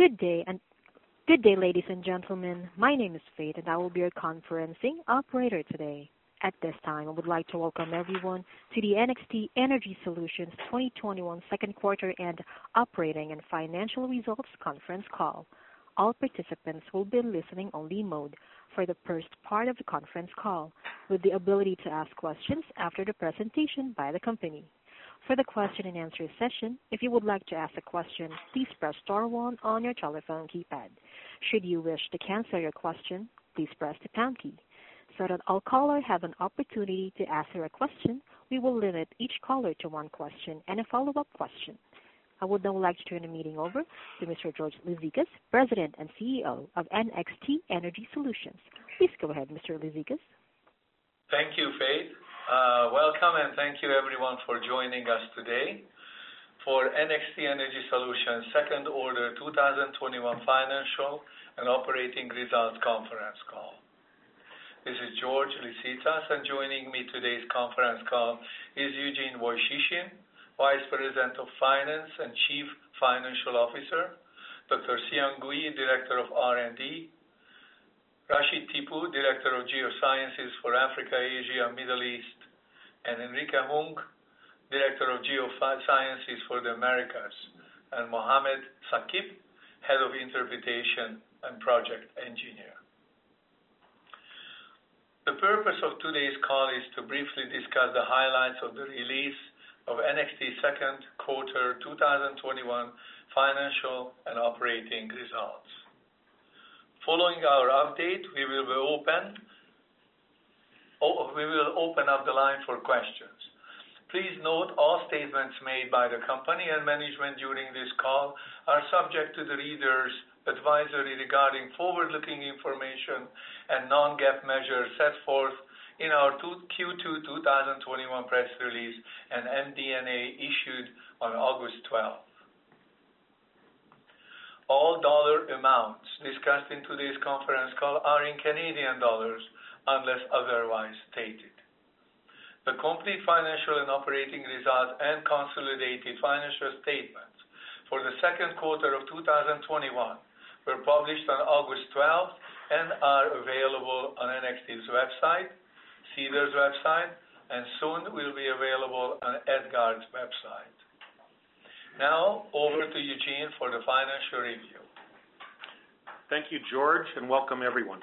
Good day, good day, ladies and gentlemen. My name is Faith, and I will be your conferencing operator today. At this time, I would like to welcome everyone to the NXT Energy Solutions 2021 second quarter and operating and financial results conference call. All participants will be in listening only mode for the first part of the conference call, with the ability to ask questions after the presentation by the company. For the question and answer session, if you would like to ask a question, please press star one on your telephone keypad. Should you wish to cancel your question, please press the pound key. So that all callers have an opportunity to ask their question, we will limit each caller to one question and a follow-up question. I would now like to turn the meeting over to Mr. George Liszicasz, President and CEO of NXT Energy Solutions. Please go ahead, Mr. Liszicasz. Thank you, Faith. Welcome and thank you everyone for joining us today for NXT Energy Solutions second quarter 2021 financial and operating results conference call. This is George Liszicasz, and joining me today's conference call is Eugene Woychyshyn, Vice President of Finance and Chief Financial Officer, Dr. Xiang Gui, Director of R&D, Rashid Tipu, Director of Geosciences for Africa, Asia, and Middle East, and Enrique Hung, Director of Geosciences for the Americas, and Mohamed Saqib, Head of Interpretation and Project Engineer. The purpose of today's call is to briefly discuss the highlights of the release of NXT second quarter 2021 financial and operating results. Following our update, we will open up the line for questions. Please note all statements made by the company and management during this call are subject to the reader's advisory regarding forward-looking information and non-GAAP measures set forth in our Q2 2021 press release and MD&A issued on August 12th. All dollar amounts discussed in today's conference call are in Canadian dollars unless otherwise stated. The complete financial and operating results and consolidated financial statements for the second quarter of 2021 were published on August 12th and are available on NXT's website, CEDAR's website, and soon will be available on EDGAR's website. Now, over to Eugene for the financial review. Thank you, George, and welcome everyone.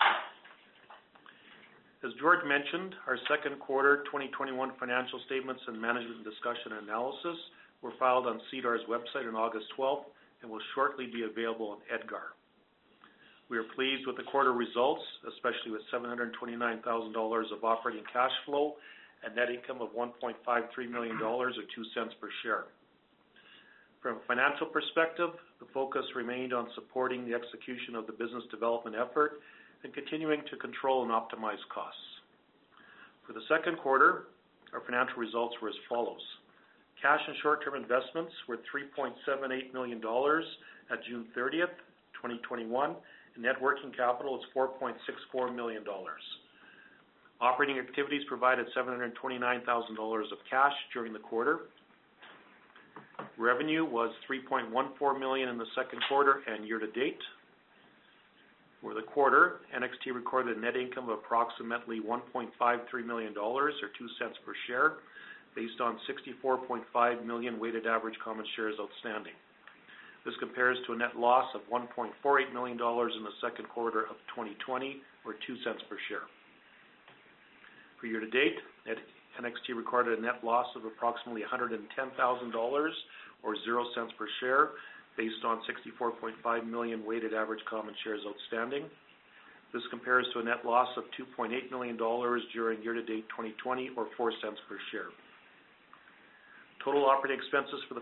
As George mentioned, our second quarter 2021 financial statements and management discussion and analysis were filed on CEDAR's website on August 12th and will shortly be available on EDGAR. We are pleased with the quarter results, especially with $729,000 of operating cash flow and net income of $1.53 million or 2 cents per share. From a financial perspective, the focus remained on supporting the execution of the business development effort and continuing to control and optimize costs. For the second quarter, our financial results were as follows. Cash and short-term investments were $3.78 million at June 30th, 2021, and net working capital is $4.64 million. Operating activities provided $729,000 of cash during the quarter. Revenue was $3.14 million in the second quarter and year to date. For the quarter, NXT recorded a net income of approximately $1.53 million or 2 cents per share, based on 64.5 million weighted average common shares outstanding. This compares to a net loss of $1.48 million in the second quarter of 2020 or 2 cents per share. For year to date, NXT recorded a net loss of approximately $110,000 or 0 cents per share, based on 64.5 million weighted average common shares outstanding. This compares to a net loss of $2.8 million during year-to-date 2020 or 4 cents per share. Total operating expenses for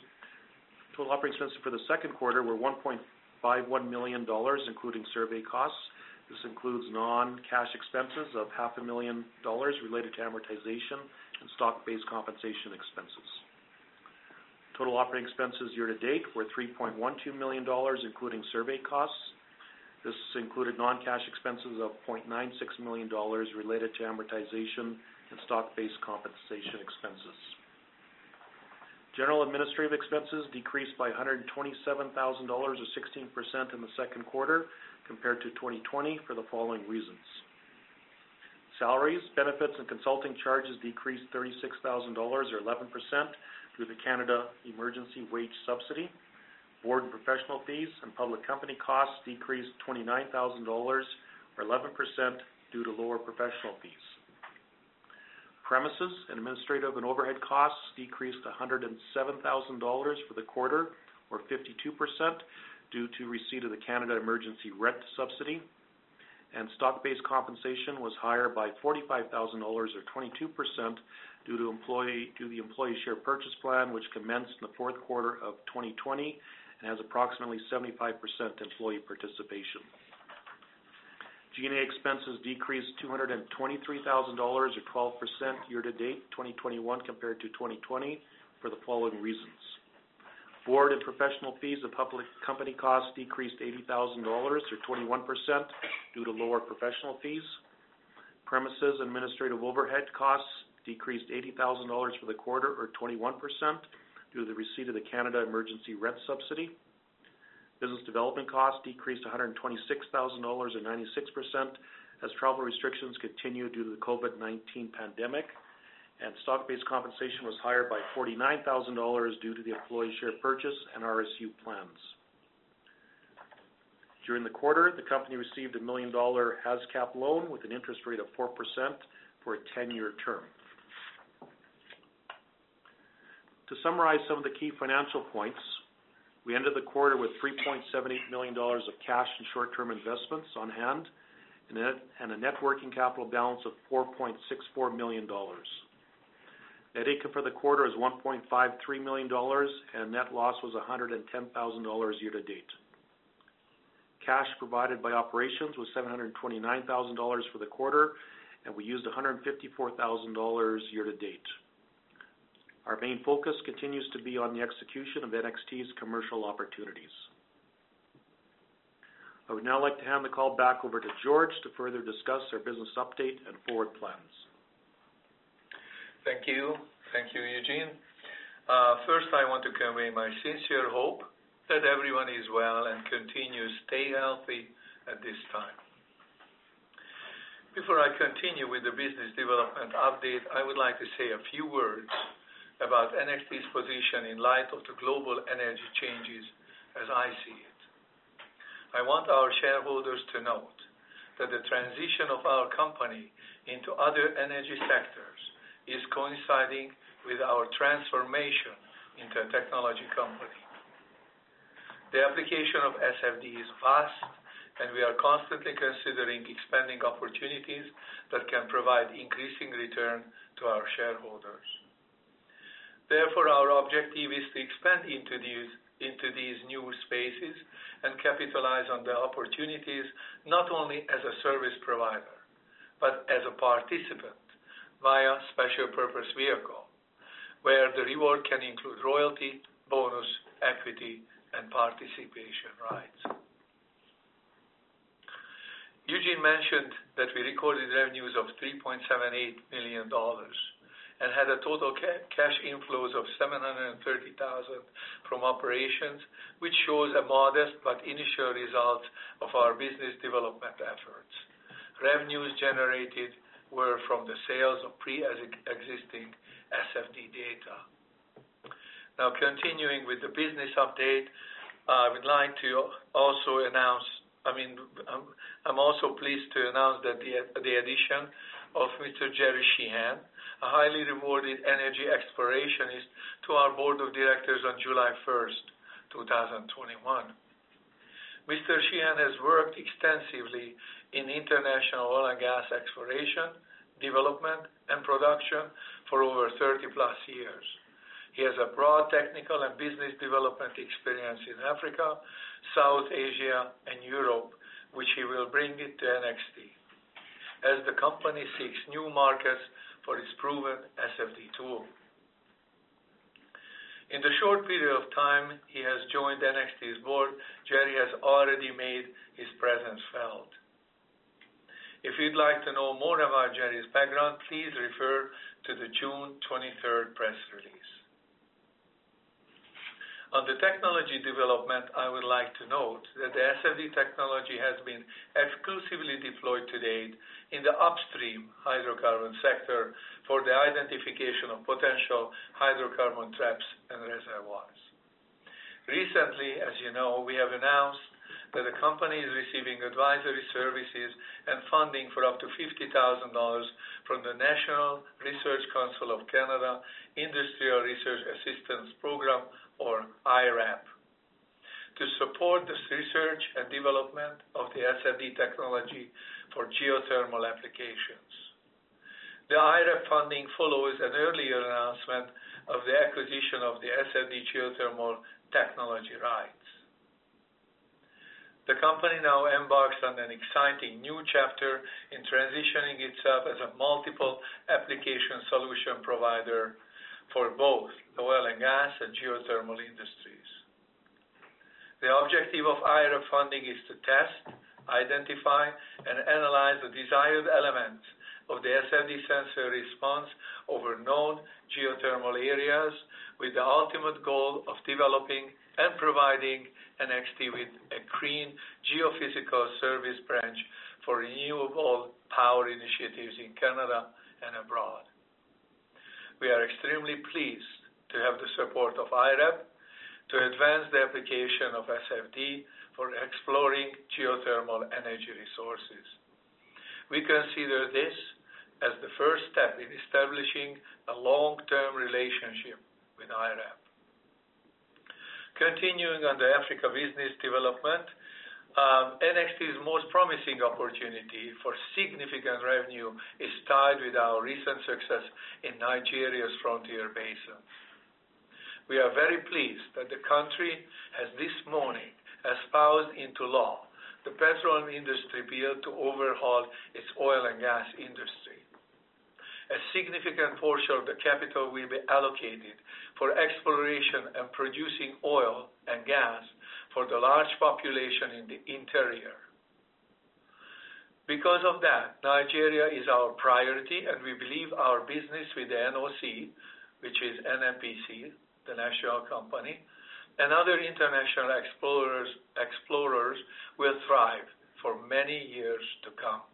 the second quarter were $1.51 million, including survey costs. This includes non-cash expenses of $500,000 related to amortization and stock-based compensation expenses. Total operating expenses year-to-date were $3.12 million, including survey costs. This included non-cash expenses of $0.96 million related to amortization and stock-based compensation expenses. General administrative expenses decreased by $127,000 or 16% in the second quarter compared to 2020 for the following reasons. Salaries, benefits, and consulting charges decreased $36,000 or 11% due to the Canada Emergency Wage Subsidy. Board and professional fees and public company costs decreased $29,000 or 11% due to lower professional fees. Premises and administrative and overhead costs decreased $107,000 for the quarter, or 52%, due to receipt of the Canada Emergency Rent Subsidy. And stock-based compensation was higher by $45,000 or 22% due to the employee share purchase plan, which commenced in the fourth quarter of 2020 and has approximately 75% employee participation. G&A expenses decreased $223,000 or 12% year-to-date 2021 compared to 2020 for the following reasons. Board and professional fees and public company costs decreased $80,000 or 21% due to lower professional fees. Premises and administrative overhead costs decreased $80,000 for the quarter or 21% due to the receipt of the Canada Emergency Rent Subsidy. Business development costs decreased $126,000 or 96% as travel restrictions continue due to the COVID-19 pandemic. And stock-based compensation was higher by $49,000 due to the employee share purchase and RSU plans. During the quarter, the company received a $1 million HASCAP loan with an interest rate of 4% for a 10-year term. To summarize some of the key financial points, we ended the quarter with $3.78 million of cash and short-term investments on hand and a net working capital balance of $4.64 million. Net income for the quarter is $1.53 million, and net loss was $110,000 year-to-date. Cash provided by operations was $729,000 for the quarter, and we used $154,000 year-to-date. Our main focus continues to be on the execution of NXT's commercial opportunities. I would now like to hand the call back over to George to further discuss our business update and forward plans. Thank you. Thank you, Eugene. First, I want to convey my sincere hope that everyone is well and continues to stay healthy at this time. Before I continue with the business development update, I would like to say a few words about NXT's position in light of the global energy changes as I see it. I want our shareholders to note that the transition of our company into other energy sectors is coinciding with our transformation into a technology company. The application of SFD is vast, and we are constantly considering expanding opportunities that can provide increasing return to our shareholders. Therefore, our objective is to expand into these new spaces and capitalize on the opportunities not only as a service provider, but as a participant via special purpose vehicle, where the reward can include royalty, bonus, equity, and participation rights. Eugene mentioned that we recorded revenues of $3.78 million and had a total cash inflows of $730,000 from operations, which shows a modest but initial result of our business development efforts. Revenues generated were from the sales of pre-existing SFD data. Now, continuing with the business update, I would like to also announce, I'm also pleased to announce that the addition of Mr. Jerry Sheehan, a highly rewarded energy explorationist, to our board of directors on July 1st, 2021. Mr. Sheehan has worked extensively in international oil and gas exploration, development, and production for over 30 plus years. He has a broad technical and business development experience in Africa, South Asia, and Europe, which he will bring it to NXT as the company seeks new markets for its proven SFD tool. In the short period of time he has joined NXT's board, Jerry has already made his presence felt. If you'd like to know more about Jerry's background, please refer to the June 23rd press release. On the technology development, I would like to note that the SFD technology has been exclusively deployed to date in the upstream hydrocarbon sector for the identification of potential hydrocarbon traps and reservoirs. Recently, as you know, we have announced that the company is receiving advisory services and funding for up to $50,000 from the National Research Council of Canada Industrial Research Assistance Program, or IRAP, to support the research and development of the SFD technology for geothermal applications. The IRAP funding follows an earlier announcement of the acquisition of the SFD geothermal technology rights. The company now embarks on an exciting new chapter in transitioning itself as a multiple application solution provider for both the oil and gas and geothermal industries. The objective of IRAP funding is to test, identify, and analyze the desired elements of the SFD sensor response over known geothermal areas with the ultimate goal of developing and providing NXT with a clean geophysical service branch for renewable power initiatives in Canada and abroad. We are extremely pleased to have the support of IRAP to advance the application of SFD for exploring geothermal energy resources. We consider this as the first step in establishing a long-term relationship with IRAP. Continuing on the Africa business development, NXT's most promising opportunity for significant revenue is tied with our recent success in Nigeria's frontier basin. We are very pleased that the country has this morning espoused into law the petroleum industry bill to overhaul its oil and gas industry. A significant portion of the capital will be allocated for exploration and producing oil and gas for the large population in the interior. Because of that, Nigeria is our priority, and we believe our business with the NOC, which is NNPC, the national company, and other international explorers will thrive for many years to come.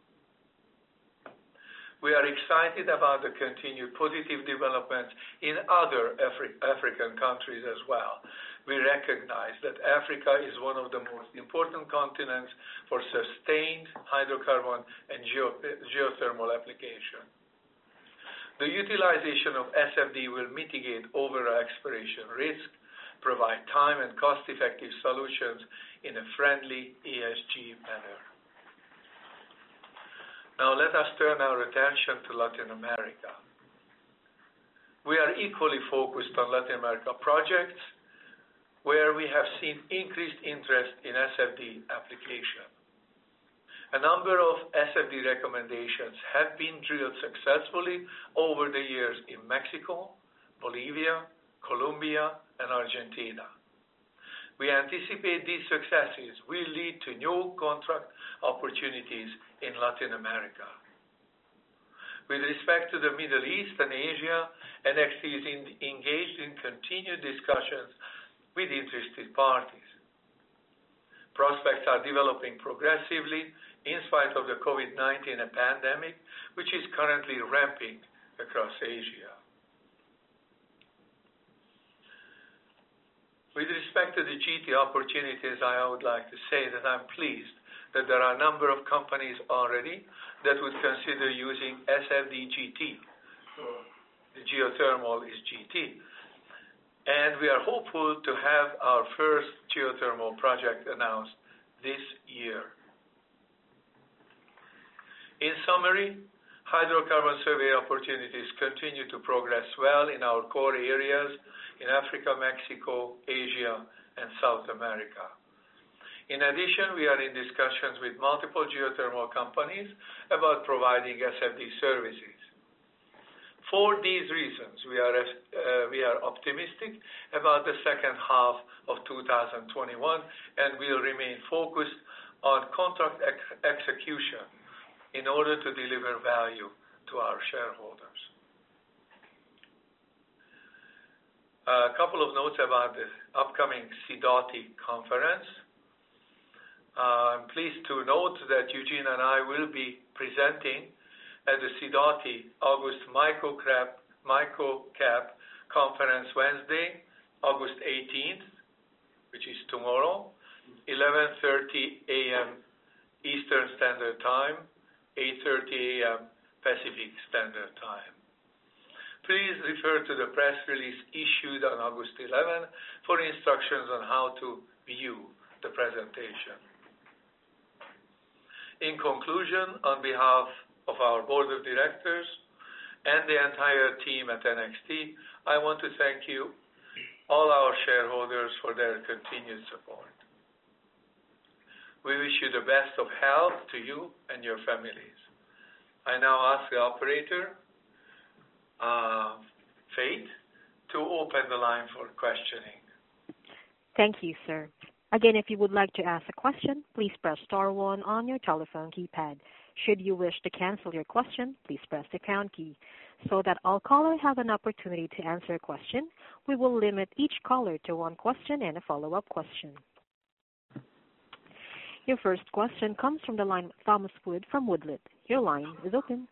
We are excited about the continued positive developments in other African countries as well. We recognize that Africa is one of the most important continents for sustained hydrocarbon and geothermal application. The utilization of SFD will mitigate over-exploration risk, provide time and cost-effective solutions in a friendly ESG manner. Now let us turn our attention to Latin America. We are equally focused on Latin America projects where we have seen increased interest in SFD application. A number of SFD recommendations have been drilled successfully over the years in Mexico, Bolivia, Colombia, and Argentina. We anticipate these successes will lead to new contract opportunities in Latin America. With respect to the Middle East and Asia, NXT is engaged in continued discussions with interested parties. Prospects are developing progressively in spite of the COVID-19 pandemic, which is currently ramping across Asia. With respect to the GT opportunities, I would like to say that I'm pleased that there are a number of companies already that would consider using SFD GT. So the geothermal is GT. And we are hopeful to have our first geothermal project announced this year. In summary, hydrocarbon survey opportunities continue to progress well in our core areas in Africa, Mexico, Asia, and South America. In addition, we are in discussions with multiple geothermal companies about providing SFD services. For these reasons, we are optimistic about the second half of 2021 and will remain focused on contract execution in order to deliver value to our shareholders. A couple of notes about the upcoming Sidoti conference. I'm pleased to note that Eugene and I will be presenting at the Sidoti August Microcap Conference Wednesday, August 18th, which is tomorrow, 11:30 a.m. Eastern Standard Time, 8:30 a.m. Pacific Standard Time. Please refer to the press release issued on August 11 for instructions on how to view the presentation. In conclusion, on behalf of our board of directors and the entire team at NXT, I want to thank you, all our shareholders, for their continued support. We wish you the best of health to you and your families. I now ask the operator, Faith, to open the line for questioning. Thank you, sir. Again, if you would like to ask a question, please press star 1 on your telephone keypad. Should you wish to cancel your question, please press the pound key. So that all callers have an opportunity to answer a question, we will limit each caller to 1 question and a follow-up question. Your first question comes from the line of Thomas Wood from Woodlet. Your line is open.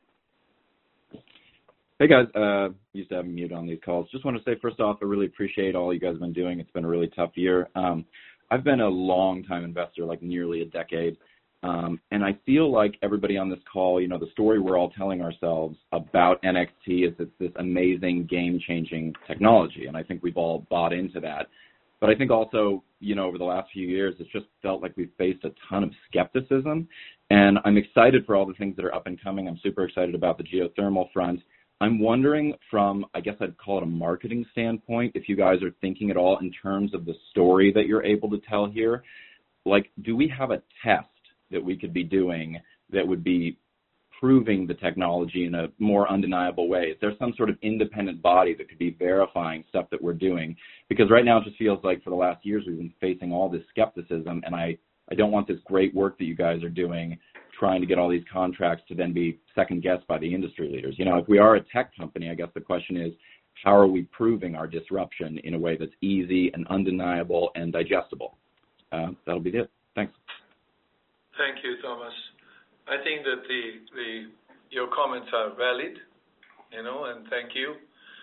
Hey guys, used to have a mute on these calls. Just want to say first off, I really appreciate all you guys have been doing. It's been a really tough year. I've been a long-time investor, like nearly a decade, and I feel like everybody on this call, you know, the story we're all telling ourselves about NXT is it's this amazing game-changing technology, and I think we've all bought into that. But I think also, you know, over the last few years, it's just felt like we've faced a ton of skepticism, and I'm excited for all the things that are up and coming. I'm super excited about the geothermal front. I'm wondering from, I guess I'd call it a marketing standpoint, if you guys are thinking at all in terms of the story that you're able to tell here. Like, do we have a test that we could be doing that would be proving the technology in a more undeniable way? Is there some sort of independent body that could be verifying stuff that we're doing? Because right now it just feels like for the last years we've been facing all this skepticism, and I don't want this great work that you guys are doing trying to get all these contracts to then be second-guessed by the industry leaders. You know, if we are a tech company, I guess the question is, how are we proving our disruption in a way that's easy and undeniable and digestible? That'll be it. Thanks. Thank you, Thomas. I think that your comments are valid, you know, and thank you.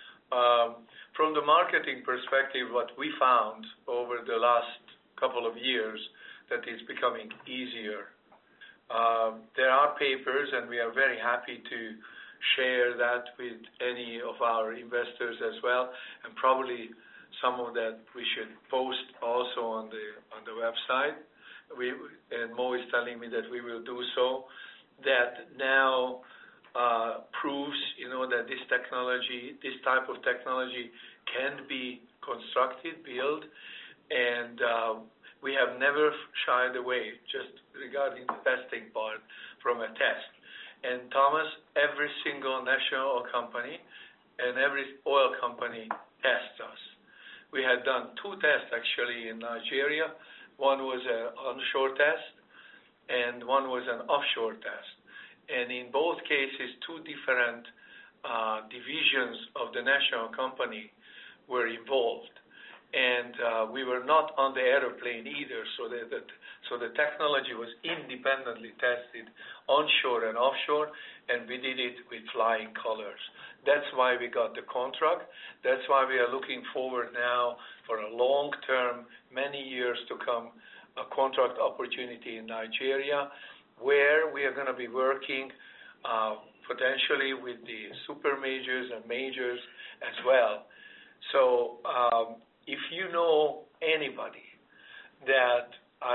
From the marketing perspective, what we found over the last couple of years that is becoming easier. There are papers, and we are very happy to share that with any of our investors as well, and probably some of that we should post also on the website. And Mo is telling me that we will do so. That now proves, you know, that this technology, this type of technology, can be constructed, built, and we have never shied away, just regarding the testing part, from a test. And Thomas, every single national oil company and every oil company tests us. We had done 2 tests actually in Nigeria. One was an onshore test and one was an offshore test. And in both cases, 2 different divisions of the national company were involved. And we were not on the airplane either, so the technology was independently tested onshore and offshore, and we did it with flying colors. That's why we got the contract. That's why we are looking forward now for a long-term, many years to come, a contract opportunity in Nigeria, where we are going to be working potentially with the super majors and majors as well. So if you know anybody that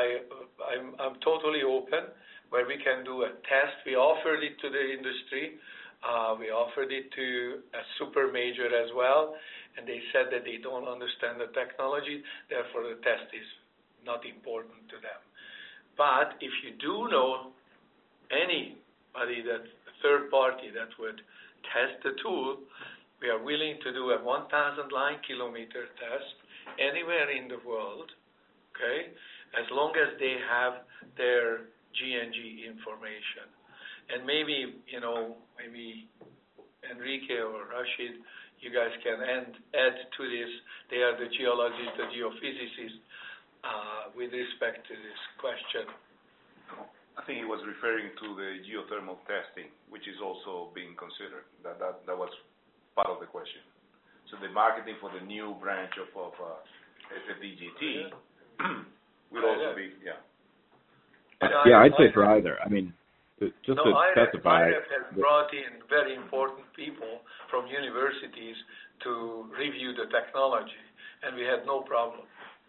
I'm totally open, where we can do a test. We offered it to the industry. We offered it to a super major as well, and they said that they don't understand the technology, therefore the test is not important to them. But if you do know anybody, that a third party that would test the tool, we are willing to do a 1,000 line kilometer test anywhere in the world, okay, as long as they have their G&G information. And maybe, you know, maybe Enrique or Rashid, you guys can add to this. They are the geologists, the geophysicists, with respect to this question. I think he was referring to the geothermal testing, which is also being considered. That was part of the question. So the marketing for the new branch of SFDGT will also be, I'd say for either. I mean, just to specify. IREF has brought in very important people from universities to review the technology, and we had no problem.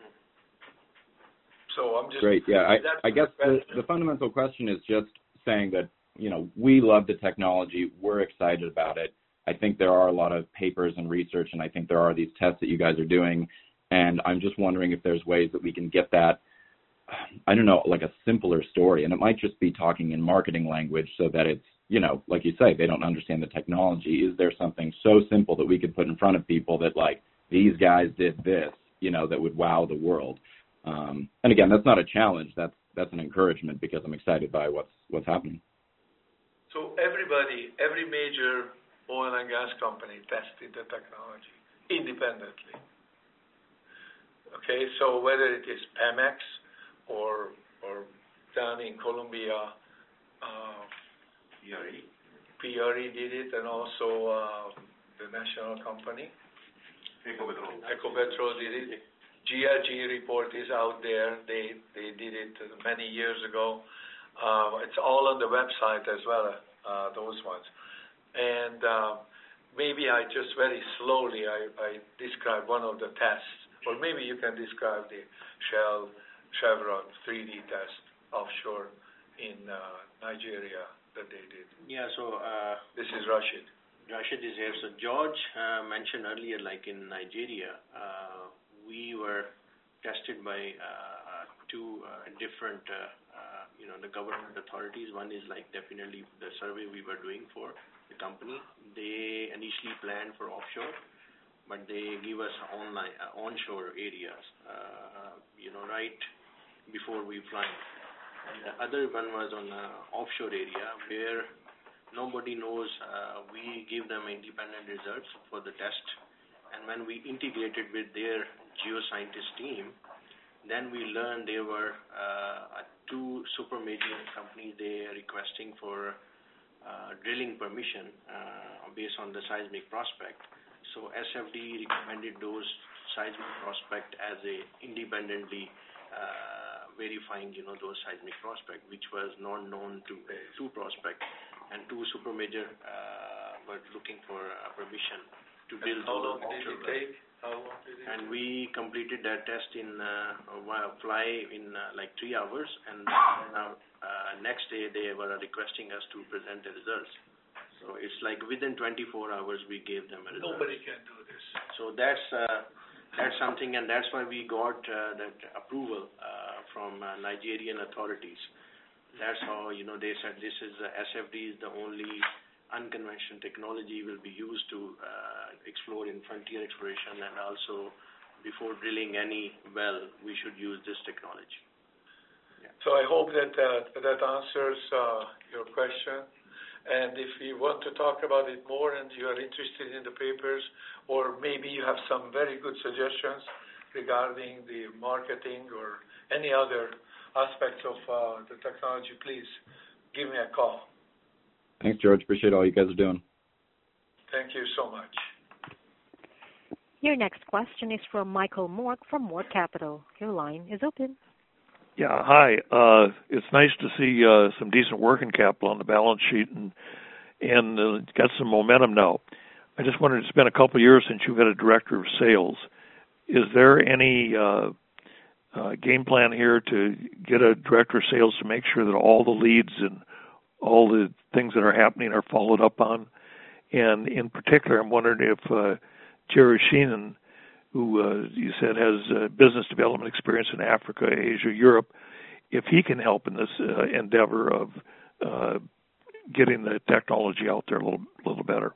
So I'm just... Great, yeah. I guess the fundamental question is just saying that, we love the technology. We're excited about it. I think there are a lot of papers and research, and I think there are these tests that you guys are doing. And I'm just wondering if there's ways that we can get that, I don't know, like a simpler story. And it might just be talking in marketing language so that it's, like you say, they don't understand the technology. Is there something so simple that we could put in front of people that, like, these guys did this, that would wow the world? And again, that's not a challenge. That's an encouragement because I'm excited by what's happening. So every major oil and gas company tested the technology independently. Okay, so whether it is Pemex or down in Colombia, PRE did it, and also the national company. Ecopetrol did it. GLG report is out there. They did it many years ago. It's all on the website as well, those ones. And maybe I just very slowly I describe one of the tests, or maybe you can describe the Shell Chevron 3D test offshore in Nigeria that they did. Yeah, so... this is Rashid. Rashid is here. So George mentioned earlier, like in Nigeria, we were tested by two different, the government authorities. One is like definitely the survey we were doing for the company. They initially planned for offshore, but they give us onshore areas, right before we fly. And the other one was on offshore area where nobody knows. We give them independent results for the test, and when we integrated with their geoscientist team, then we learned there were two super major companies. They are requesting for drilling permission based on the seismic prospect. So SFD recommended those seismic prospect as a independently verifying, those seismic prospect, which was not known to two prospect, and two super major were looking for permission to drill. How long did it take? And we completed that test in fly in like 3 hours, and next day they were requesting us to present the results. So it's like within 24 hours we gave them a result. Nobody can do this. So that's something, and that's why we got that approval from Nigerian authorities. That's how, they said this is SFD is the only unconventional technology will be used to explore in frontier exploration, and also before drilling any well, we should use this technology. Yeah. So I hope that answers your question. And if you want to talk about it more and you are interested in the papers, or maybe you have some very good suggestions regarding the marketing or any other aspects of the technology, please give me a call. Thanks, George. Appreciate all you guys are doing. Thank you so much. Your next question is from Michael Mork from Mork Capital. Your line is open. Yeah, hi. It's nice to see some decent working capital on the balance sheet and got some momentum now. I just wondered, it's been a couple of years since you've had a director of sales. Is there any game plan here to get a director of sales to make sure that all the leads and all the things that are happening are followed up on? And in particular, I'm wondering if Jerry Sheenan, who you said has business development experience in Africa, Asia, Europe, if he can help in this endeavor of getting the technology out there a little better.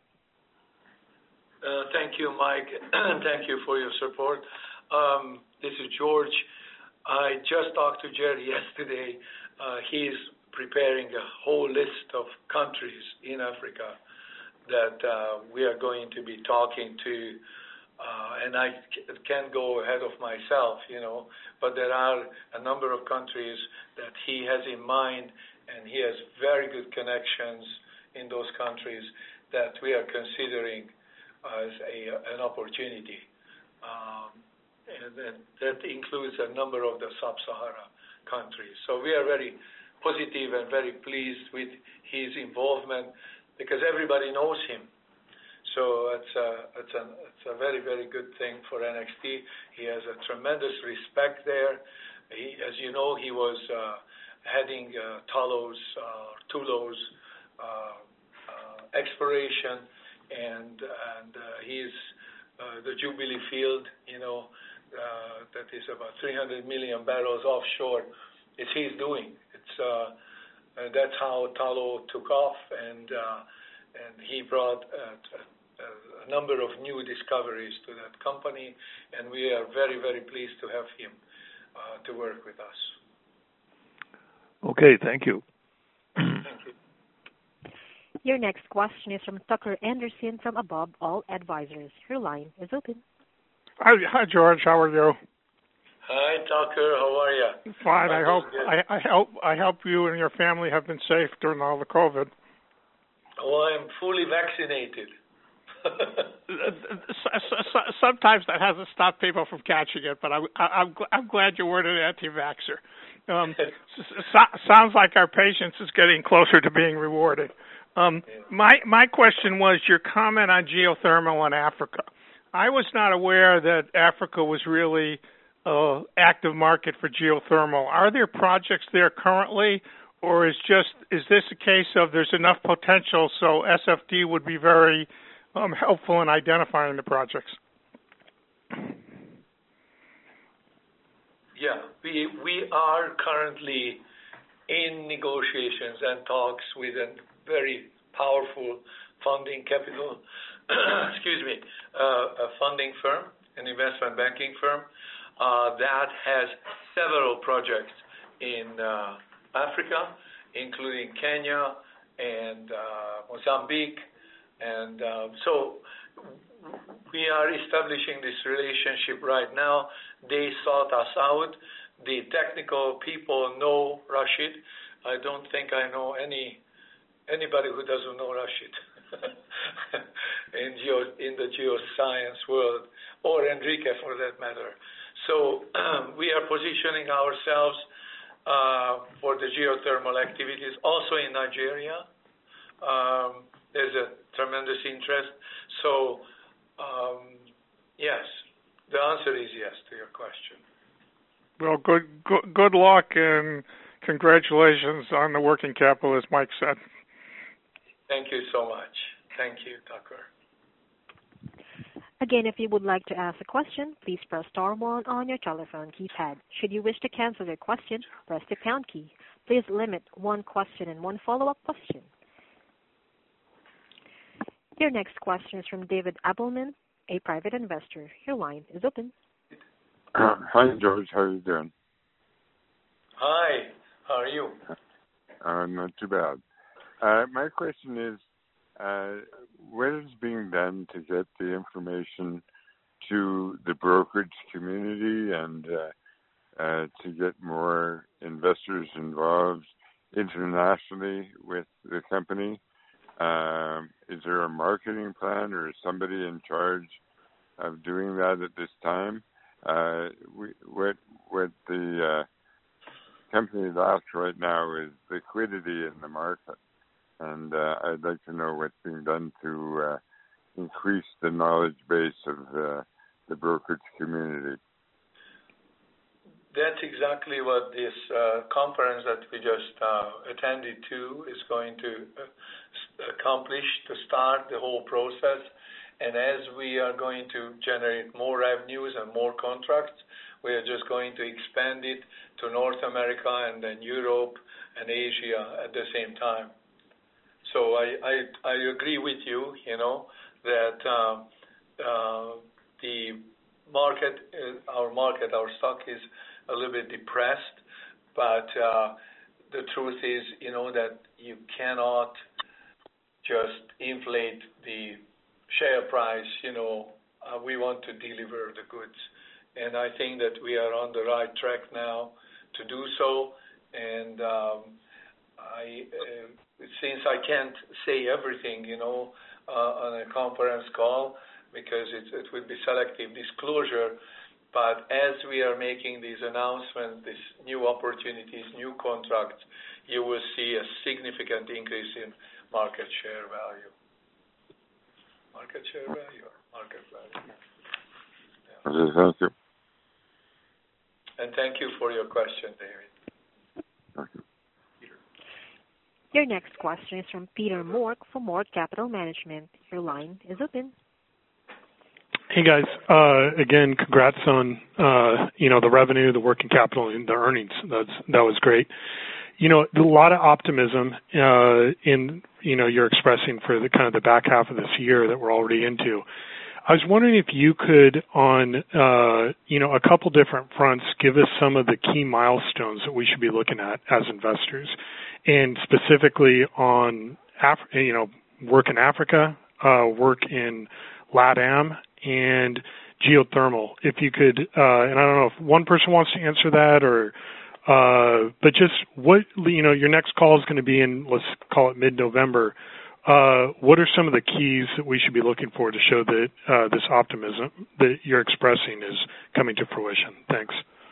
Thank you, Mike, and thank you for your support. This is George. I just talked to Jerry yesterday. He's preparing a whole list of countries in Africa that we are going to be talking to, and I can't go ahead of myself, but there are a number of countries that he has in mind, and he has very good connections in those countries that we are considering as an opportunity. And that includes a number of the sub-Sahara countries. So we are very positive and very pleased with his involvement because everybody knows him. So it's a very, very good thing for NXT. He has a tremendous respect there. As you know, he was heading Tullow's exploration, and he's the Jubilee Field, that is about 300 million barrels offshore. It's his doing. That's how Tullow took off, and he brought a number of new discoveries to that company, and we are very, very pleased to have him to work with us. Okay, thank you. Thank you. Your next question is from Tucker Anderson from Above All Advisors. Your line is open. Hi, George. How are you? Hi, Tucker. How are you? Fine. I hope you and your family have been safe during all the COVID. Oh, I'm fully vaccinated. Sometimes that hasn't stopped people from catching it, but I'm glad you weren't an anti-vaxxer. Sounds like our patience is getting closer to being rewarded. My question was your comment on geothermal in Africa. I was not aware that Africa was really an active market for geothermal. Are there projects there currently, or is this a case of there's enough potential so SFD would be very helpful in identifying the projects? Yeah, we are currently in negotiations and talks with a very powerful funding capital, a funding firm, an investment banking firm, that has several projects in Africa, including Kenya and Mozambique. And so we are establishing this relationship right now. They sought us out. The technical people know Rashid. I don't think I know anybody who doesn't know Rashid in the geoscience world, or Enrique for that matter. So we are positioning ourselves for the geothermal activities also in Nigeria. There's a tremendous interest. So yes, the answer is yes to your question. Well, good luck and congratulations on the working capital, as Mike said. Thank you so much. Thank you, Tucker. Again, if you would like to ask a question, please press star 1 on your telephone keypad. Should you wish to cancel your question, press the pound key. Please limit one question and one follow-up question. Your next question is from David Appelman, a private investor. Your line is open. Hi, George. How are you doing? Hi. How are you? Not too bad. My question is, what is being done to get the information to the brokerage community and to get more investors involved internationally with the company? Is there a marketing plan or is somebody in charge of doing that at this time? What the company lacks right now is liquidity in the market, and I'd like to know what's being done to increase the knowledge base of the brokerage community. That's exactly what this conference that we just attended to is going to accomplish, to start the whole process. And as we are going to generate more revenues and more contracts, we are just going to expand it to North America and then Europe and Asia at the same time. So I agree with you, that the market, our stock is a little bit depressed, but the truth is, that you cannot just inflate the share price. We want to deliver the goods. And I think that we are on the right track now to do so. And since I can't say everything, on a conference call, because it would be selective disclosure, but as we are making these announcements, these new opportunities, new contracts, you will see a significant increase in market share value. Market share value or market value? Yeah. Okay, thank you. And thank you for your question, David. Thank you. Your next question is from Peter Mork from Mork Capital Management. Your line is open. Hey guys, again, congrats on the revenue, the working capital, and the earnings. That was great. A lot of optimism in you're expressing for the kind of the back half of this year that we're already into. I was wondering if you could, on a couple different fronts, give us some of the key milestones that we should be looking at as investors, and specifically on work in Africa, work in LATAM, and geothermal. If you could, and I don't know if one person wants to answer that, or but just what your next call is going to be in, let's call it mid-November. What are some of the keys that we should be looking for to show that this optimism that you're expressing is coming to fruition? Thanks.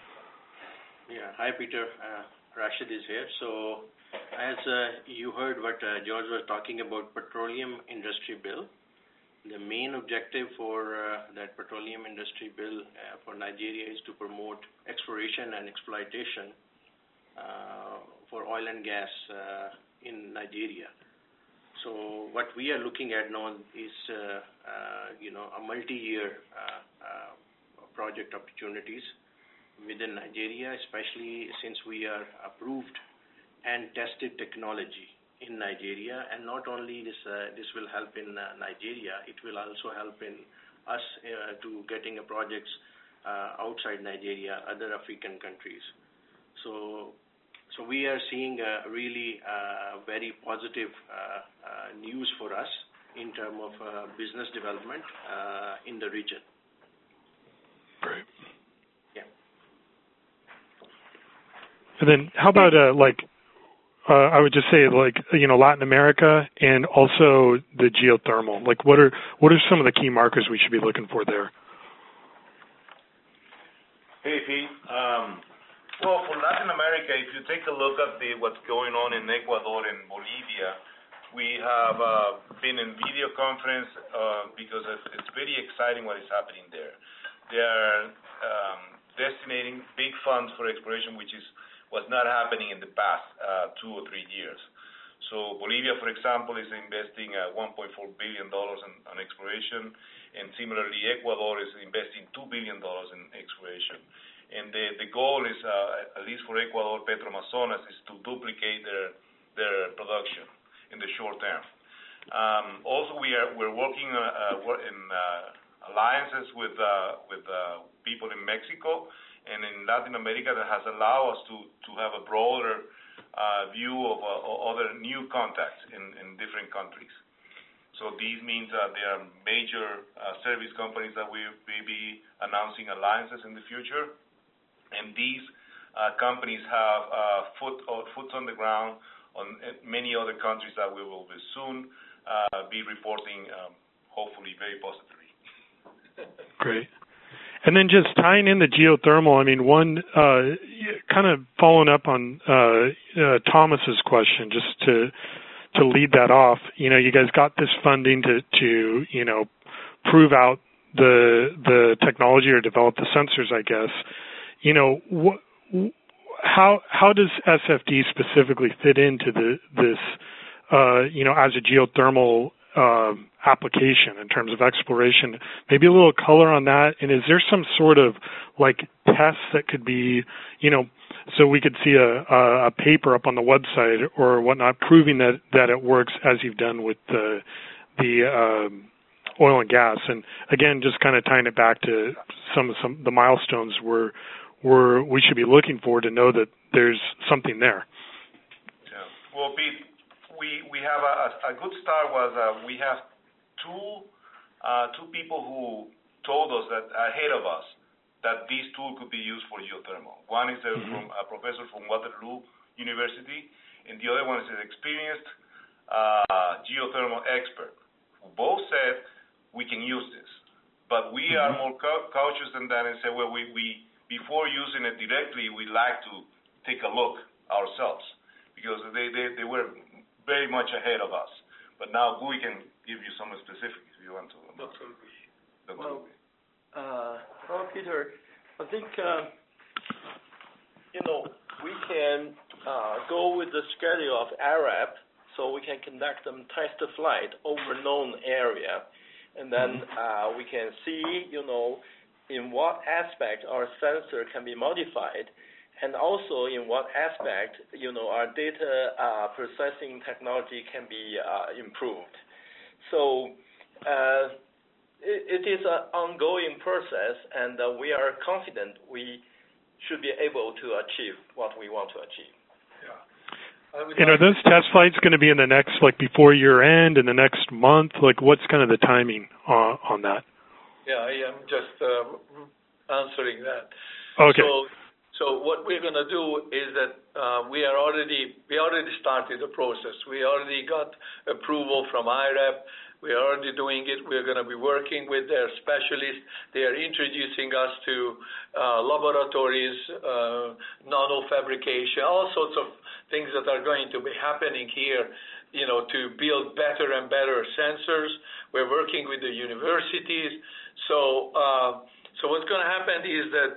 Yeah. Hi, Peter. Rashid is here. So, as you heard what George was talking about, petroleum industry bill. The main objective for that petroleum industry bill for Nigeria is to promote exploration and exploitation for oil and gas in Nigeria. So what we are looking at now is, a multi-year project opportunities within Nigeria, especially since we are approved and tested technology in Nigeria. And not only this will help in Nigeria, it will also help in us to getting projects outside Nigeria, other African countries. So we are seeing really very positive news for us in terms of business development in the region. Great. Yeah. And then how about I would just say Latin America and also the geothermal. What are some of the key markers we should be looking for there? Hey, Pete. Well, for Latin America, if you take a look at what's going on in Ecuador and Bolivia, we have been in video conference because it's very exciting what is happening there. They are destinating big funds for exploration, which was not happening in the past 2 or 3 years. So Bolivia, for example, is investing $1.4 billion on exploration, and similarly, Ecuador is investing $2 billion in exploration. And the goal is, at least for Ecuador, Petroamazonas, is to duplicate their production in the short term. Also, we're working in alliances with people in Mexico and in Latin America that has allowed us to have a broader view of other new contacts in different countries. So these means that there are major service companies that we may be announcing alliances in the future. And these companies have foot on the ground on many other countries that we will soon be reporting, hopefully very positively. Great. And then just tying in the geothermal, I mean, one kind of following up on Thomas's question, just to lead that off. You guys got this funding to prove out the technology or develop the sensors, I guess. How does SFD specifically fit into this, as a geothermal application in terms of exploration? Maybe a little color on that. And is there some sort of tests that could be, so we could see a paper up on the website or whatnot proving that it works as you've done with the oil and gas? And again, just kind of tying it back to some the milestones we should be looking for to know that there's something there. Yeah. Well, Pete, we have a good start was we have two people who told us that ahead of us that this tool could be used for geothermal. One is from a professor from Waterloo University, and the other one is an experienced geothermal expert, who both said we can use this. But we are more cautious than that and say, well, we before using it directly, we like to take a look ourselves, because they were very much ahead of us. But now we can give you some specifics if you want to. Well, Peter, I think we can go with the schedule of ARAP, so we can conduct some test flight over known area, and then we can see, in what aspect our sensor can be modified, and also in what aspect, our data processing technology can be improved. So it is an ongoing process, and we are confident we should be able to achieve what we want to achieve. And are those test flights going to be in the next, before year end, in the next month? What's kind of the timing on that? Yeah, I am just answering that. Okay. So what we're going to do is that we already started the process. We already got approval from IRAP. We are already doing it. We're going to be working with their specialists. They are introducing us to laboratories, nano-fabrication, all sorts of things that are going to be happening here, to build better and better sensors. We're working with the universities. So what's going to happen is that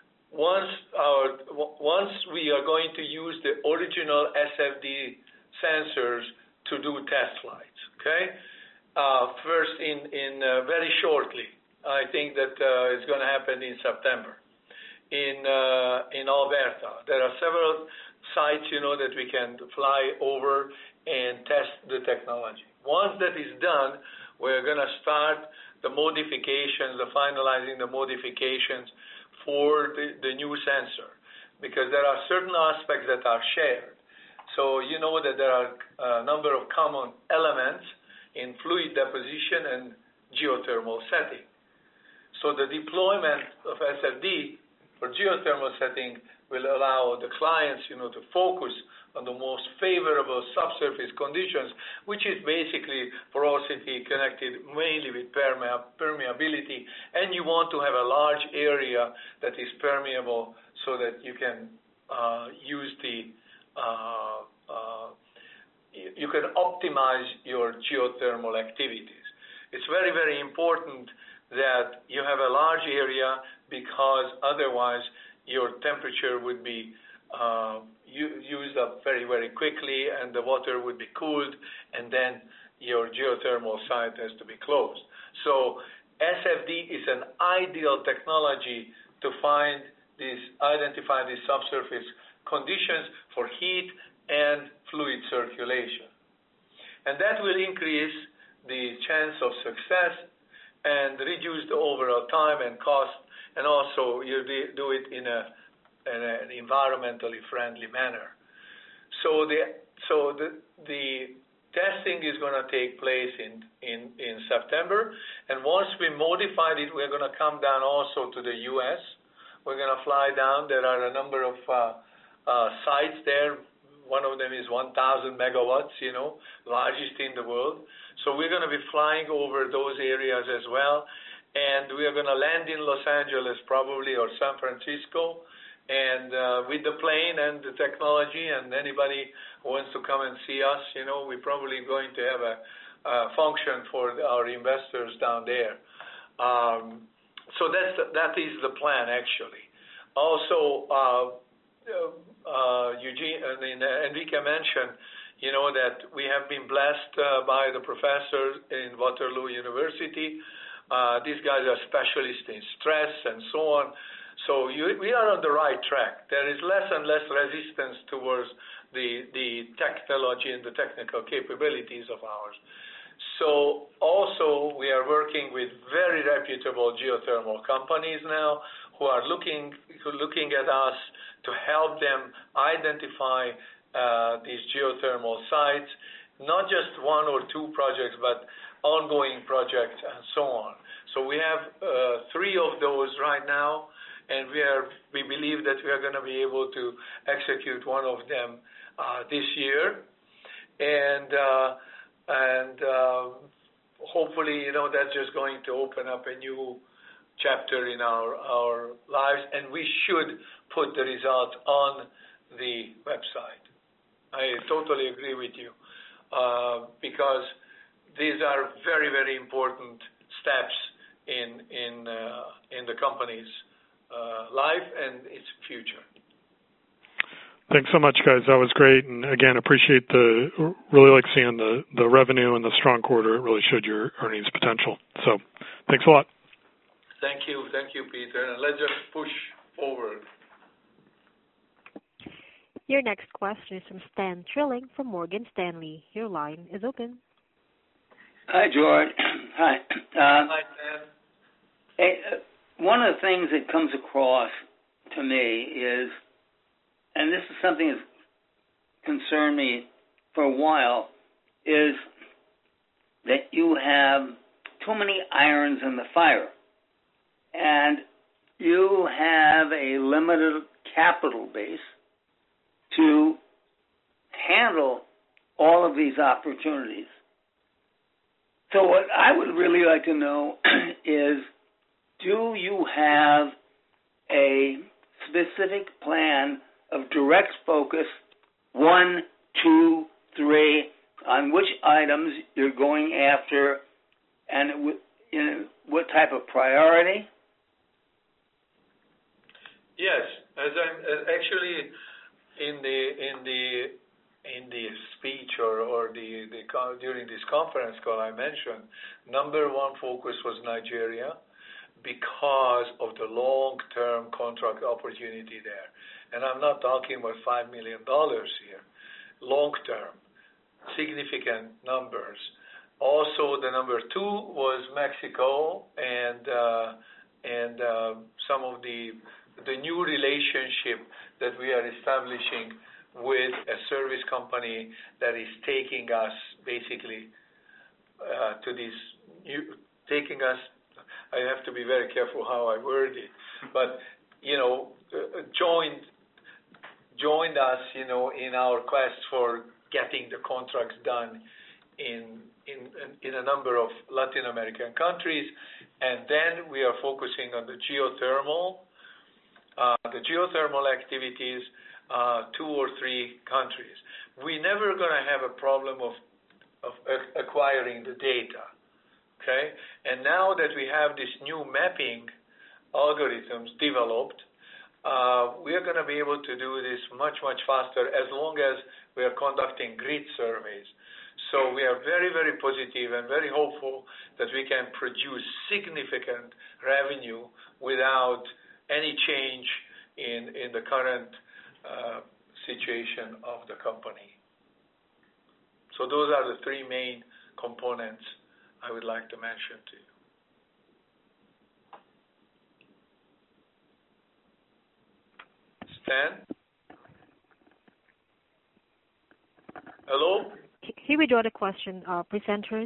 once we are going to use the original SFD sensors to do test flights, okay? First in very shortly. I think that it's going to happen in September in Alberta. There are several sites, that we can fly over and test the technology. Once that is done, we're going to start the modifications, finalizing the modifications for the new sensor, because there are certain aspects that are shared. So you know that there are a number of common elements in fluid deposition and geothermal setting. So the deployment of SFD for geothermal setting will allow the clients, to focus on the most favorable subsurface conditions, which is basically porosity connected mainly with permeability, and you want to have a large area that is permeable so that you can use you can optimize your geothermal activities. It's very, very important that you have a large area, because otherwise your temperature would be used up very, very quickly, and the water would be cooled, and then your geothermal site has to be closed. So SFD is an ideal technology to identify these subsurface conditions for heat and fluid circulation. And that will increase the chance of success and reduce the overall time and cost, and also you do it in an environmentally friendly manner. So the testing is going to take place in September, and once we modified it, we're going to come down also to the U.S. We're going to fly down. There are a number of sites there. One of them is 1,000 megawatts, largest in the world. So we're going to be flying over those areas as well, and we are going to land in Los Angeles probably, or San Francisco, and with the plane and the technology, and anybody who wants to come and see us, we're probably going to have a function for our investors down there. So that is the plan, actually. Also, Enrique mentioned, that we have been blessed by the professors in Waterloo University. These guys are specialists in stress and so on. So we are on the right track. There is less and less resistance towards the technology and the technical capabilities of ours. So also we are working with very reputable geothermal companies now who are looking at us to help them identify these geothermal sites. not just one or two projects, but ongoing projects and so on. So we have 3 of those right now, and we believe that we are going to be able to execute one of them this year, and hopefully, that's just going to open up a new chapter in our lives, and we should put the result on the website. I totally agree with you, because these are very, very important steps in the company's life and its future. Thanks so much, guys. That was great, and again, appreciate really like seeing the revenue and the strong quarter. It really showed your earnings potential. So, thanks a lot. Thank you, Peter, and let's just push forward. Your next question is from Stan Trilling from Morgan Stanley. Your line is open. Hi, George. Hi. Hi, Stan. Hey, one of the things that comes across to me is, and this is something that's concerned me for a while, is that you have too many irons in the fire, and you have a limited capital base to handle all of these opportunities. So what I would really like to know is, do you have a specific plan of direct focus, 1, 2, 3, on which items you're going after, and what type of priority? Yes, actually in the speech or during this conference call, I mentioned number 1 focus was Nigeria because of the long-term contract opportunity there. And I'm not talking about $5 million here. Long-term, significant numbers. Also, the number 2 was Mexico and some of the new relationship that we are establishing with a service company that is taking us basically to this taking us. I have to be very careful how I word it, but joined us, in our quest for getting the contracts done in a number of Latin American countries, and then we are focusing on the geothermal activities, 2 or 3 countries. We're never going to have a problem of acquiring the data, okay? And now that we have this new mapping algorithms developed, we are going to be able to do this much, much faster as long as we are conducting grid surveys. So we are very, very positive and very hopeful that we can produce significant revenue without any change in the current situation of the company. So those are the 3 main components I would like to mention to you. Stan? Hello? Here we draw the question, presenters.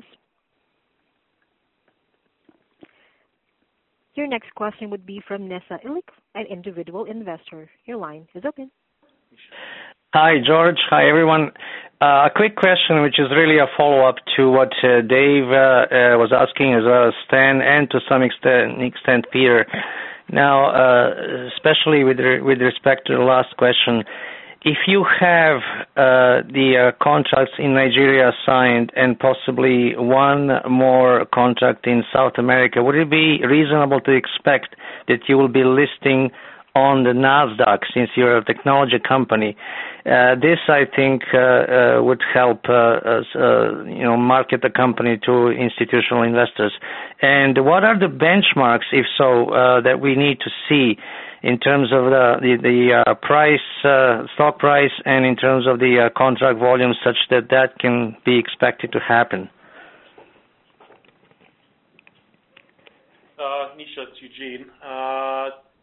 Your next question would be from Nessa Ilik, an individual investor. Your line is open. Hi, George. Hi, everyone. A quick question, which is really a follow-up to what Dave was asking, as well as Stan, and to some extent Peter. Now, especially with respect to the last question, if you have the contracts in Nigeria signed and possibly one more contract in South America, would it be reasonable to expect that you will be listing on the NASDAQ since you're a technology company? This, I think, would help market the company to institutional investors. And what are the benchmarks, if so, that we need to see in terms of the price, stock price, and in terms of the contract volume, such that can be expected to happen? Nisha, it's Eugene.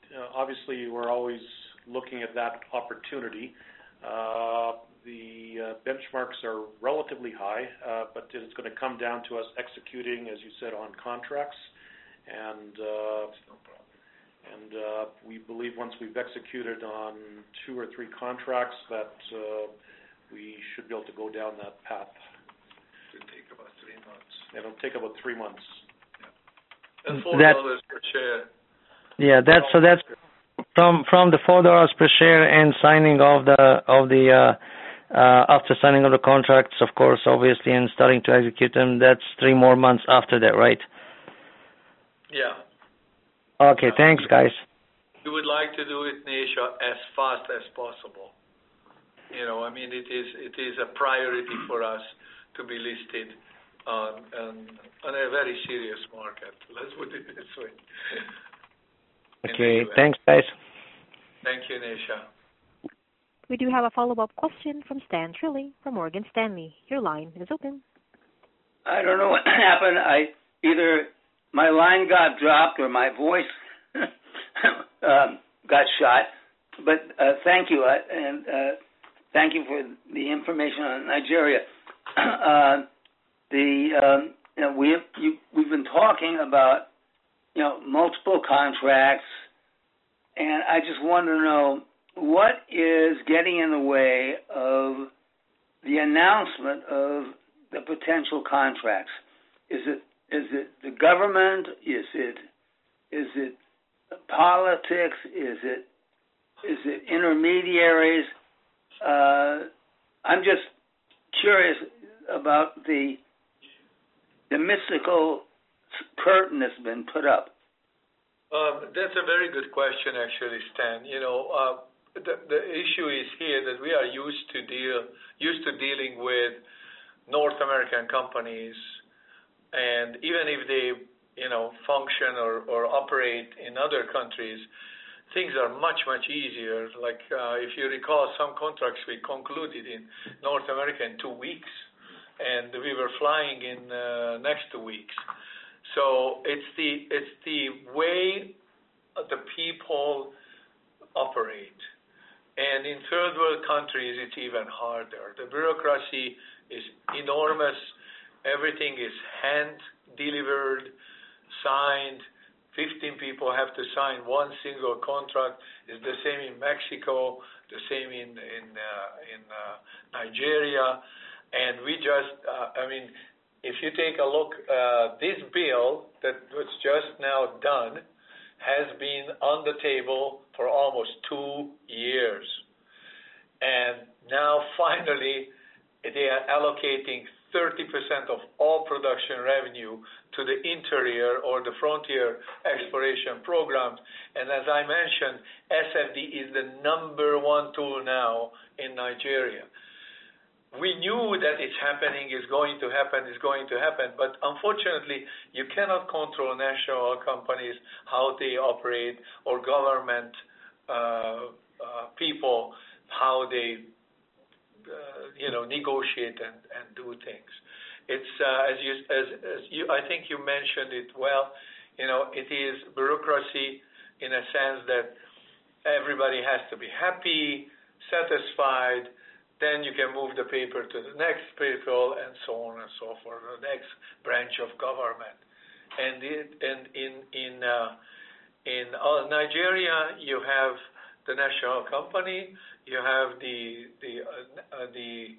Obviously, we're always looking at that opportunity. The benchmarks are relatively high, but it's going to come down to us executing, as you said, on contracts. And we believe once we've executed on 2 or 3 contracts that we should be able to go down that path. It'll take about 3 months. It'll take about 3 months. Yeah. And $4 per share. Yeah, that's from the $4 per share and signing of the after signing of the contracts, of course, obviously, and starting to execute them. That's 3 more months after that, right? Yeah. Okay, thanks, guys. We would like to do it, Nesha, as fast as possible. You know, I mean, it is a priority for us to be listed on a very serious market. Let's put it this way. Okay, thanks, guys. Thank you, Nesha. We do have a follow-up question from Stan Trilling from Morgan Stanley. Your line is open. I don't know what happened. Either my line got dropped or my voice got shot. But thank you, and thank you for the information on Nigeria. We've been talking about multiple contracts, and I just want to know what is getting in the way of the announcement of the potential contracts. Is it the government? Is it politics? Is it intermediaries? I'm just curious about the mystical curtain that's been put up. That's a very good question, actually, Stan. The issue is here that we are used to dealing with North American companies, and even if they function or operate in other countries, things are much easier. Like if you recall, some contracts we concluded in North America in 2 weeks, and we were flying in next 2 weeks. So it's the way the people operate. And in third world countries, it's even harder. The bureaucracy is enormous. Everything is hand-delivered, signed. 15 people have to sign one single contract. It's the same in Mexico, the same in Nigeria. And we just, if you take a look, this bill that was just now done has been on the table for almost 2 years. And now finally, they are allocating 30% of all production revenue to the interior or the frontier exploration programs. And as I mentioned, SFD is the #1 tool now in Nigeria. We knew that it's happening, is going to happen, but unfortunately, you cannot control national companies, how they operate, or government people, how they negotiate and do things. It's I think you mentioned it well. It is bureaucracy in a sense that everybody has to be happy, satisfied. Then you can move the paper to the next people, and so on and so forth, the next branch of government. And in Nigeria, you have the national company, you have the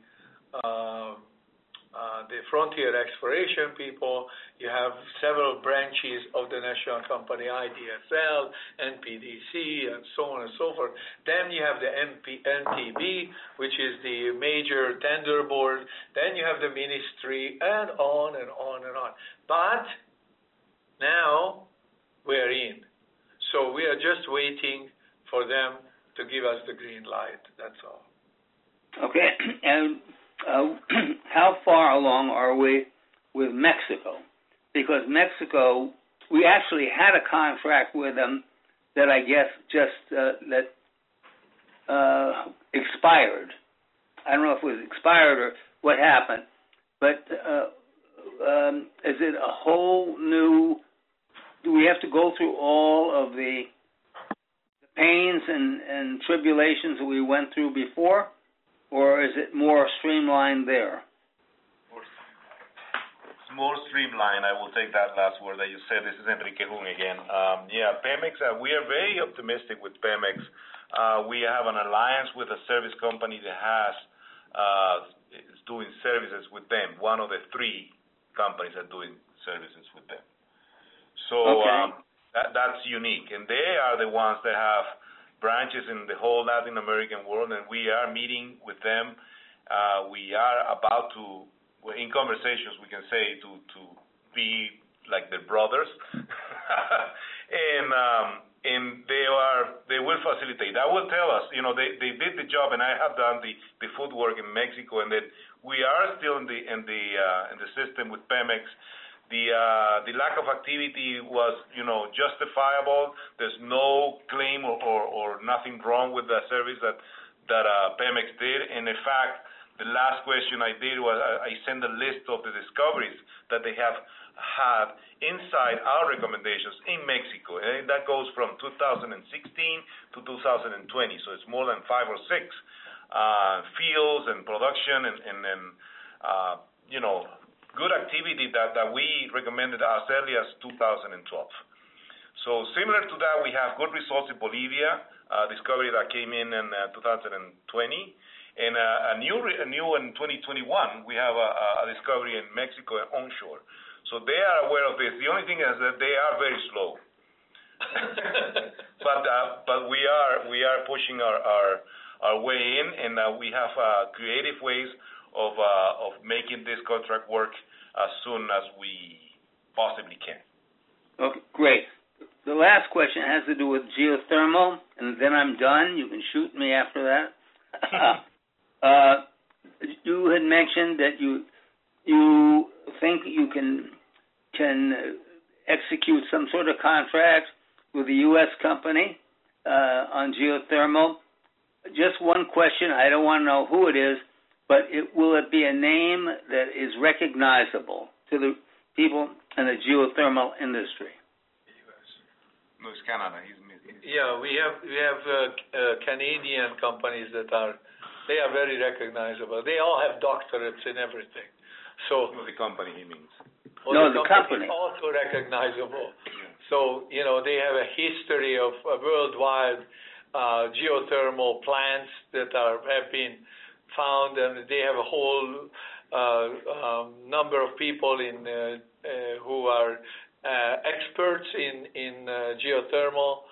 frontier exploration people, you have several branches of the national company, IDSL, NPDC, and so on and so forth. Then you have the NTB, which is the major tender board. Then you have the ministry, and on and on and on. But now we're in. So we are just waiting for them to give us the green light. That's all. Okay. And how far along are we with Mexico? Because Mexico, we actually had a contract with them that I guess just expired. I don't know if it was expired or what happened, but is it a whole new? Do we have to go through all of the pains and tribulations that we went through before? or is it more streamlined there? It's more streamlined. I will take that last word that you said. This is Enrique Jun again. Pemex, we are very optimistic with Pemex. We have an alliance with a service company that is doing services with them. One of the 3 companies are doing services with them. So that's unique. And they are the ones that have branches in the whole Latin American world, and we are meeting with them. We are about to, in conversations, we can say, to be like their brothers. And they will facilitate. That will tell us, they did the job, and I have done the footwork in Mexico, and that we are still in the system with Pemex. The lack of activity was, justifiable. There's no claim or nothing wrong with the service that Pemex did. And in fact, the last question I did was I sent a list of the discoveries that they have had inside our recommendations in Mexico. And that goes from 2016 to 2020. So it's more than 5 or 6 fields and production and good activity that we recommended as early as 2012. So similar to that, we have good results in Bolivia, discovery that came in 2020, and a new in 2021. We have a discovery in Mexico onshore. So they are aware of this. The only thing is that they are very slow. but we are pushing our way in, and we have creative ways of making this contract work as soon as we possibly can. Okay, great. The last question has to do with geothermal, and then I'm done. You can shoot me after that. You had mentioned that you think you can execute some sort of contract with a U.S. company on geothermal. Just one question. I don't want to know who it is, but will it be a name that is recognizable to the people in the geothermal industry? No, it's Canada. Yeah, we have Canadian companies that are very recognizable. They all have doctorates in everything. So the company, he means. The company is also recognizable. Yeah. So they have a history of worldwide geothermal plants that have been found, and they have a whole number of people who are experts in geothermal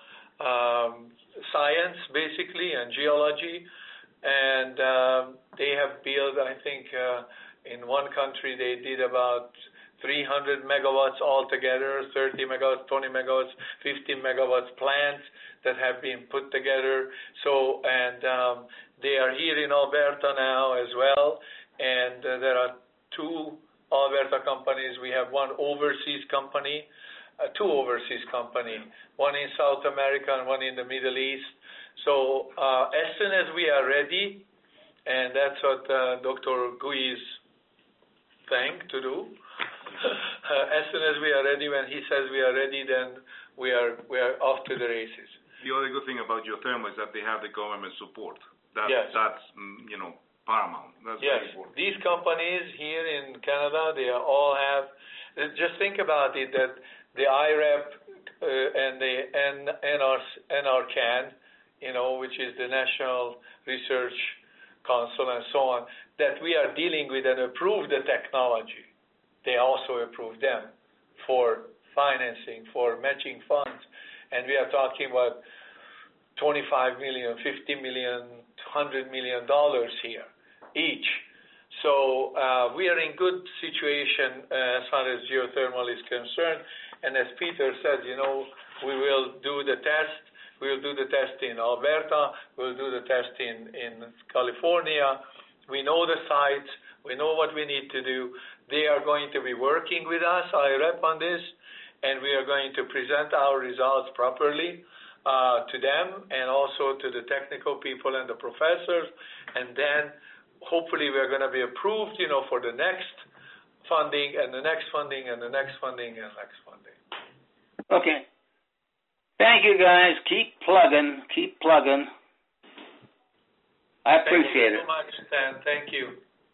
science, basically, and geology. And they have built, I think, in one country they did about 300 megawatts altogether, 30 megawatts, 20 megawatts, 15 megawatts plants that have been put together. So, and they are here in Alberta now as well. And there are 2 Alberta companies. We have one overseas company, 2 overseas companies, one in South America and one in the Middle East. So as soon as we are ready, and that's what Dr. Guy's thing to do, as soon as we are ready, when he says we are ready, then we are off to the races. The other good thing about geothermal is that they have the government support. Yes. That's paramount. That's yes. very important. These companies here in Canada, they all have. Just think about it, that the IREP and the NRCan, which is the National Research Council and so on, that we are dealing with and approve the technology. They also approve them for financing, for matching funds. And we are talking about $25 million, $50 million, $100 million here each. So we are in good situation as far as geothermal is concerned. And as Peter said, we will do the test. We will do the test in Alberta. We'll do the test in California. We know the sites. We know what we need to do. They are going to be working with us, IREP, on this, and we are going to present our results properly to them and also to the technical people and the professors. And then hopefully we're going to be approved, for the next funding and the next funding and the next funding and next funding. Okay. Thank you, guys. Keep plugging. I appreciate it. Thank you so much, Stan. Thank you.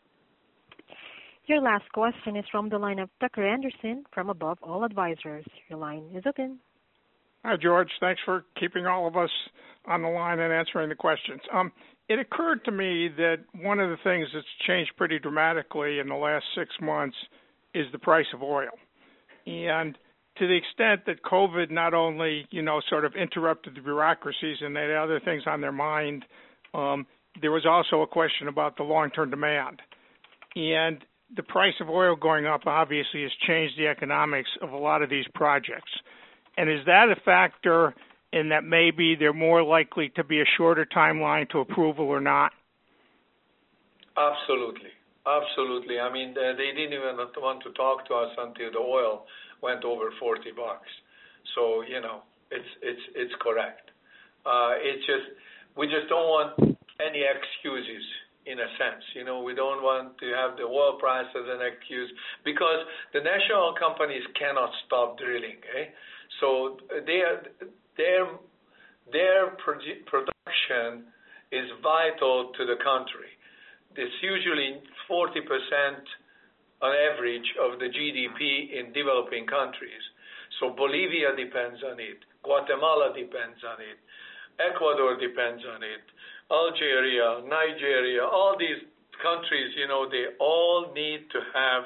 Your last question is from the line of Tucker Anderson from Above All Advisors. Your line is open. Hi, George. Thanks for keeping all of us on the line and answering the questions. It occurred to me that one of the things that's changed pretty dramatically in the last 6 months is the price of oil. And to the extent that COVID not only, sort of interrupted the bureaucracies and they had other things on their mind, there was also a question about the long-term demand. And the price of oil going up obviously has changed the economics of a lot of these projects. And is that a factor in that maybe they're more likely to be a shorter timeline to approval or not? Absolutely. Absolutely. I mean, they didn't even want to talk to us until the oil went over $40. So, it's correct. We just don't want any excuses, in a sense. We don't want to have the oil price as an excuse because the national companies cannot stop drilling. So their production is vital to the country. It's usually 40% on average of the GDP in developing countries. So Bolivia depends on it. Guatemala depends on it. Ecuador depends on it. Algeria, Nigeria, all these countries, they all need to have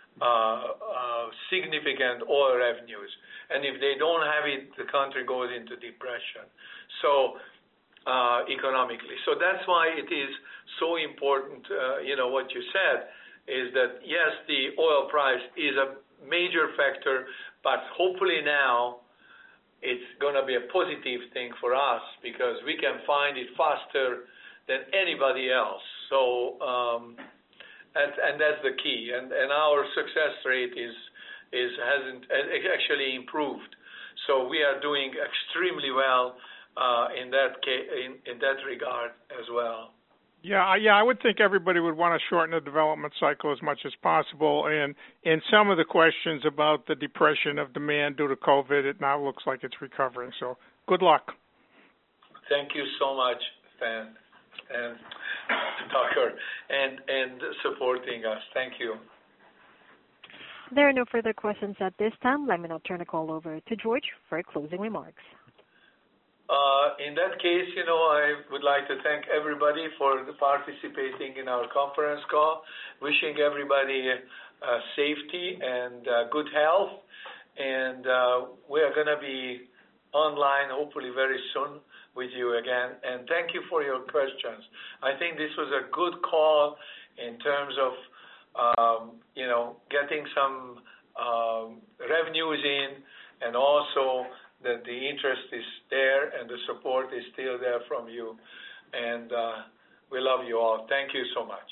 significant oil revenues. And if they don't have it, the country goes into depression. So economically. So that's why it is so important, what you said, is that, yes, the oil price is a major factor, but hopefully now it's going to be a positive thing for us because we can find it faster than anybody else. So, and that's the key. And our success rate hasn't actually improved. So we are doing extremely well in that regard as well. Yeah, I would think everybody would want to shorten the development cycle as much as possible. And in some of the questions about the depression of demand due to COVID, it now looks like it's recovering. So good luck. Thank you so much, Stan and Tucker, and supporting us. Thank you. There are no further questions at this time. Let me now turn the call over to George for closing remarks. In that case, I would like to thank everybody for participating in our conference call, wishing everybody safety and good health. And we are going to be online hopefully very soon with you again. And thank you for your questions. I think this was a good call in terms of, getting some revenues in, and also that the interest is there and the support is still there from you. And we love you all. Thank you so much.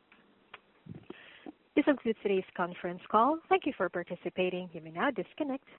This concludes today's conference call. Thank you for participating. You may now disconnect.